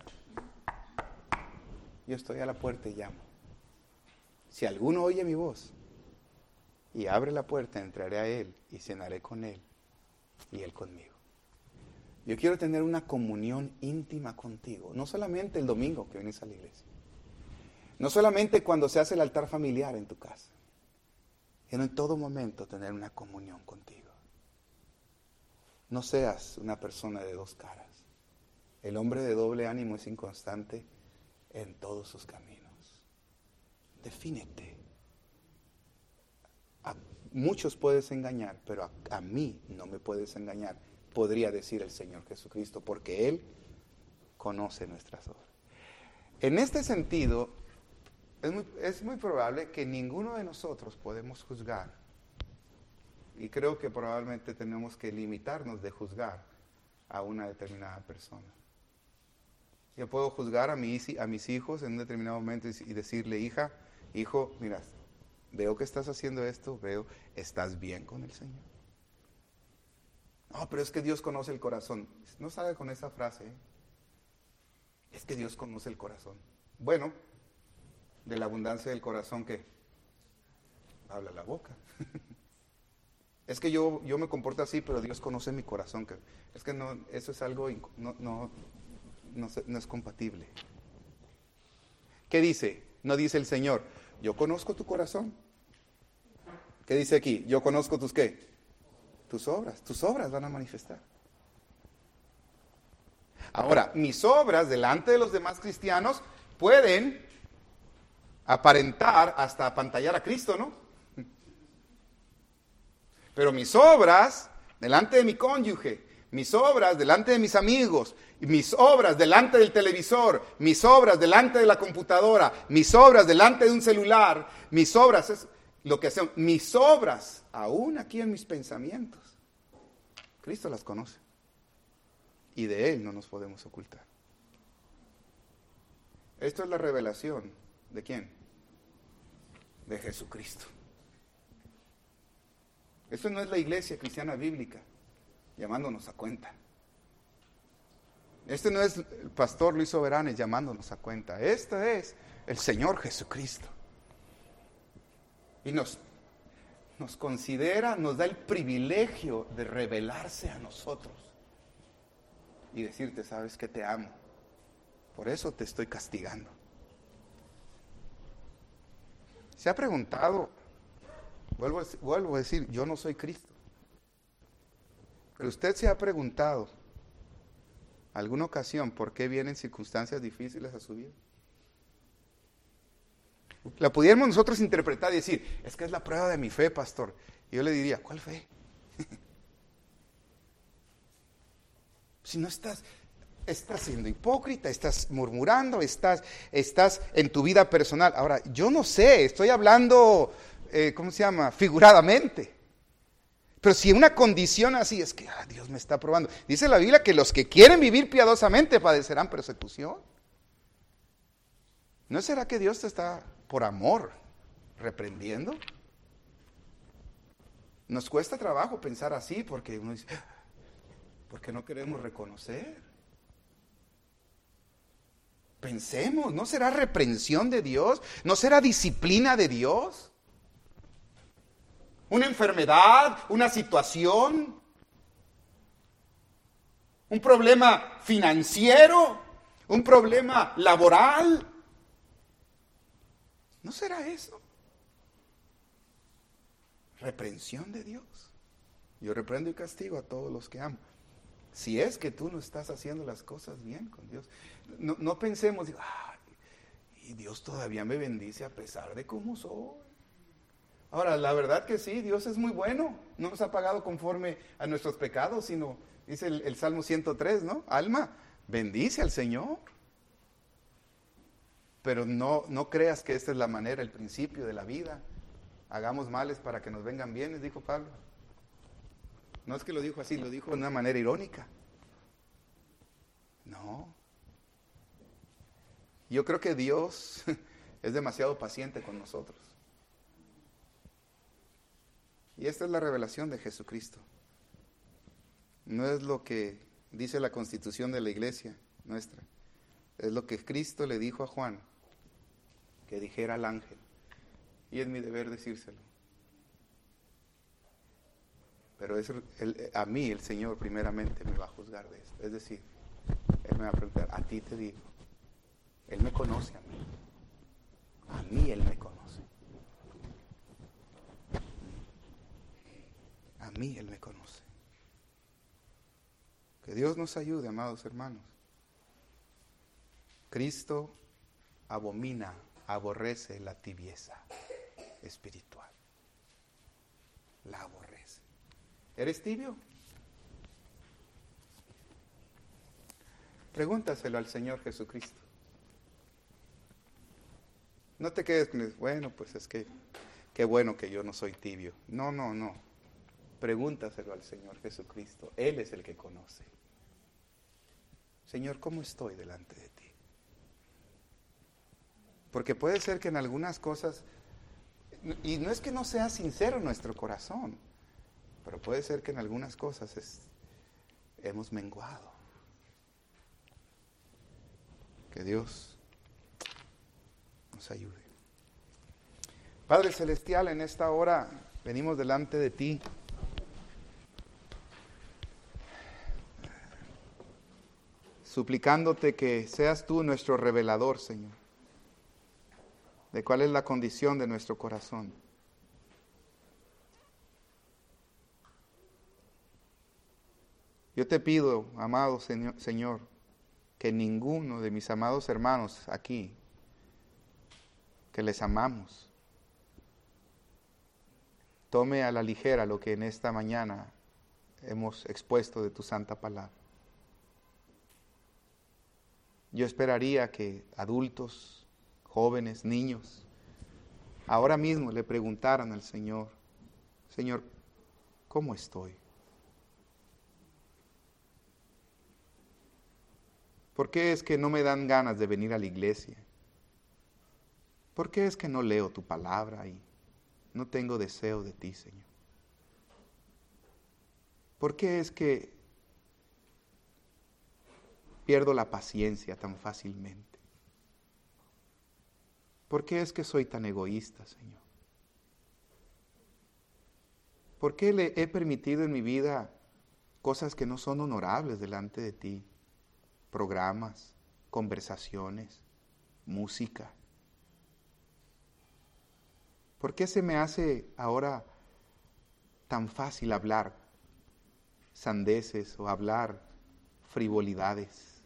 S1: yo estoy a la puerta y llamo. Si alguno oye mi voz y abre la puerta, entraré a Él y cenaré con Él y Él conmigo. Yo quiero tener una comunión íntima contigo, no solamente el domingo que vienes a la iglesia, no solamente cuando se hace el altar familiar en tu casa, sino en todo momento tener una comunión contigo. No seas una persona de dos caras. El hombre de doble ánimo es inconstante en todos sus caminos. Defínete. A muchos puedes engañar, pero a, a mí no me puedes engañar, podría decir el Señor Jesucristo, porque Él conoce nuestras obras. En este sentido, es muy, es muy probable que ninguno de nosotros podemos juzgar. Y creo que probablemente tenemos que limitarnos de juzgar a una determinada persona. Yo puedo juzgar a, mi, a mis hijos en un determinado momento y, y decirle, hija, hijo, mira, veo que estás haciendo esto, veo, ¿estás bien con el Señor? No, pero es que Dios conoce el corazón. No salga con esa frase. ¿eh? Es que Dios conoce el corazón. Bueno, de la abundancia del corazón, ¿qué? Habla la boca. Es que yo, yo me comporto así, pero Dios conoce mi corazón. Que, es que no, eso es algo, no, no, no, no es compatible. ¿Qué dice? No dice el Señor, yo conozco tu corazón. ¿Qué dice aquí? Yo conozco tus ¿qué? Tus obras. Tus obras van a manifestar. Ahora, mis obras delante de los demás cristianos pueden aparentar hasta apantallar a Cristo, ¿no? Pero mis obras delante de mi cónyuge, mis obras delante de mis amigos, mis obras delante del televisor, mis obras delante de la computadora, mis obras delante de un celular, mis obras es lo que hacen, mis obras aún aquí en mis pensamientos. Cristo las conoce y de Él no nos podemos ocultar. Esto es la revelación ¿de quién? De Jesucristo. Eso no es la iglesia cristiana bíblica llamándonos a cuenta. Este no es el pastor Luis Soberanes llamándonos a cuenta. Este es el Señor Jesucristo. Y nos, nos considera, nos da el privilegio de revelarse a nosotros. Y decirte, sabes que te amo. Por eso te estoy castigando. ¿Se ha preguntado? Vuelvo a, vuelvo a decir, yo no soy Cristo. Pero usted se ha preguntado alguna ocasión por qué vienen circunstancias difíciles a su vida. La pudiéramos nosotros interpretar y decir, es que es la prueba de mi fe, pastor. Y yo le diría, ¿cuál fe? Si no estás, estás siendo hipócrita, estás murmurando, estás, estás en tu vida personal. Ahora, yo no sé, estoy hablando, eh, ¿cómo se llama? Figuradamente. Pero si una condición así es que ah, Dios me está probando. Dice la Biblia que los que quieren vivir piadosamente padecerán persecución. ¿No será que Dios te está por amor reprendiendo? Nos cuesta trabajo pensar así porque uno dice, ¿por qué no queremos reconocer? Pensemos, ¿no será reprensión de Dios? ¿No será disciplina de Dios? ¿Una enfermedad? ¿Una situación? ¿Un problema financiero? ¿Un problema laboral? ¿No será eso? Reprensión de Dios. Yo reprendo y castigo a todos los que amo. Si es que tú no estás haciendo las cosas bien con Dios. No, no pensemos, ay, y Dios todavía me bendice a pesar de cómo soy. Ahora, la verdad que sí, Dios es muy bueno. No nos ha pagado conforme a nuestros pecados, sino, dice el, el Salmo ciento tres, ¿no? Alma, bendice al Señor. Pero no, no creas que esta es la manera, el principio de la vida. Hagamos males para que nos vengan bienes, dijo Pablo. No es que lo dijo así, lo dijo de una manera irónica. No. Yo creo que Dios es demasiado paciente con nosotros. Y esta es la revelación de Jesucristo. No es lo que dice la Constitución de la Iglesia nuestra. Es lo que Cristo le dijo a Juan, que dijera al ángel. Y es mi deber decírselo. Pero es el, a mí el Señor primeramente me va a juzgar de esto. Es decir, Él me va a preguntar, a ti te digo. Él me conoce a mí. A mí Él me conoce. A mí Él me conoce. Que Dios nos ayude, amados hermanos. Cristo abomina, aborrece la tibieza espiritual. La aborrece. ¿Eres tibio? Pregúntaselo al Señor Jesucristo. No te quedes con, bueno, pues es que, qué bueno que yo no soy tibio. No, no, no. Pregúntaselo al Señor Jesucristo. Él es el que conoce. Señor, ¿cómo estoy delante de ti? Porque puede ser que en algunas cosas, y no es que no sea sincero nuestro corazón, pero puede ser que en algunas cosas es, hemos menguado. Que Dios nos ayude. Padre Celestial, en esta hora venimos delante de ti. Suplicándote que seas tú nuestro revelador, Señor, de cuál es la condición de nuestro corazón. Yo te pido, amado Señor, Señor, que ninguno de mis amados hermanos aquí, que les amamos, tome a la ligera lo que en esta mañana hemos expuesto de tu santa palabra. Yo esperaría que adultos, jóvenes, niños, ahora mismo le preguntaran al Señor, Señor, ¿cómo estoy? ¿Por qué es que no me dan ganas de venir a la iglesia? ¿Por qué es que no leo tu palabra y no tengo deseo de ti, Señor? ¿Por qué es que pierdo la paciencia tan fácilmente? ¿Por qué es que soy tan egoísta, Señor? ¿Por qué le he permitido en mi vida cosas que no son honorables delante de ti? Programas, conversaciones, música. ¿Por qué se me hace ahora tan fácil hablar sandeces o hablar frivolidades?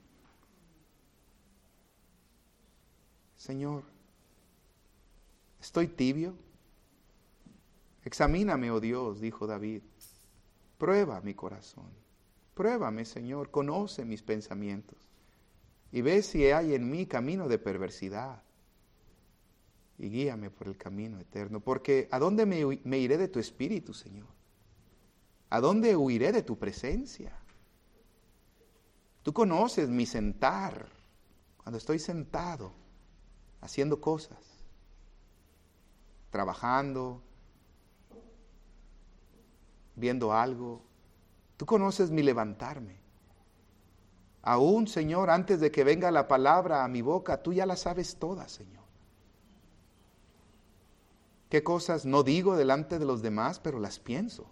S1: Señor, ¿estoy tibio? Examíname, oh Dios, dijo David. Prueba mi corazón. Pruébame, Señor, conoce mis pensamientos y ve si hay en mí camino de perversidad. Y guíame por el camino eterno, porque ¿a dónde me, me iré de tu espíritu, Señor? ¿A dónde huiré de tu presencia? Tú conoces mi sentar, cuando estoy sentado, haciendo cosas, trabajando, viendo algo. Tú conoces mi levantarme. Aún, Señor, antes de que venga la palabra a mi boca, tú ya la sabes todas, Señor. ¿Qué cosas no digo delante de los demás, pero las pienso?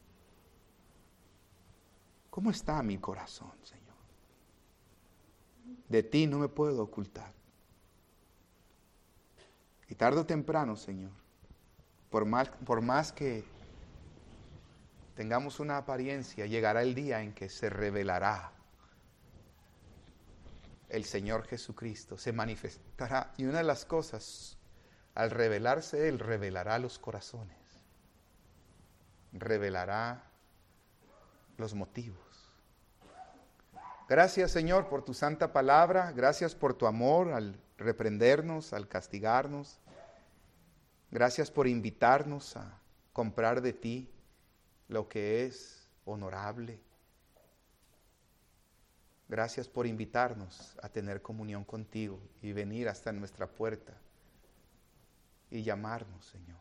S1: ¿Cómo está mi corazón, Señor? De ti no me puedo ocultar. Y tarde o temprano, Señor, por más, por más que tengamos una apariencia, llegará el día en que se revelará el Señor Jesucristo, se manifestará. Y una de las cosas, al revelarse Él, revelará los corazones, revelará los motivos. Gracias, Señor, por tu santa palabra. Gracias por tu amor al reprendernos, al castigarnos. Gracias por invitarnos a comprar de ti lo que es honorable. Gracias por invitarnos a tener comunión contigo y venir hasta nuestra puerta y llamarnos, Señor.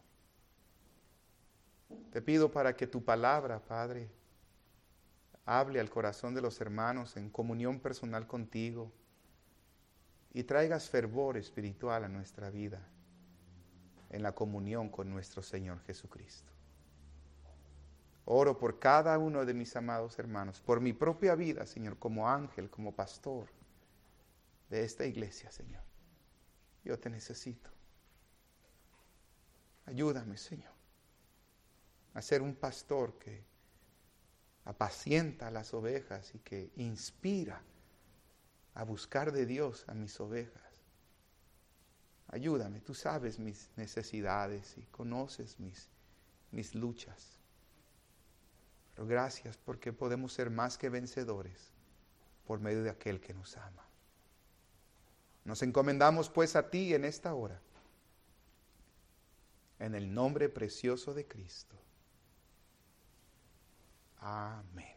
S1: Te pido para que tu palabra, Padre, hable al corazón de los hermanos en comunión personal contigo y traigas fervor espiritual a nuestra vida en la comunión con nuestro Señor Jesucristo. Oro por cada uno de mis amados hermanos, por mi propia vida, Señor, como ángel, como pastor de esta iglesia, Señor. Yo te necesito. Ayúdame, Señor, a ser un pastor que apacienta a las ovejas y que inspira a buscar de Dios a mis ovejas. Ayúdame, tú sabes mis necesidades y conoces mis, mis luchas. Pero gracias porque podemos ser más que vencedores por medio de aquel que nos ama. Nos encomendamos pues a ti en esta hora, en el nombre precioso de Cristo. Amén.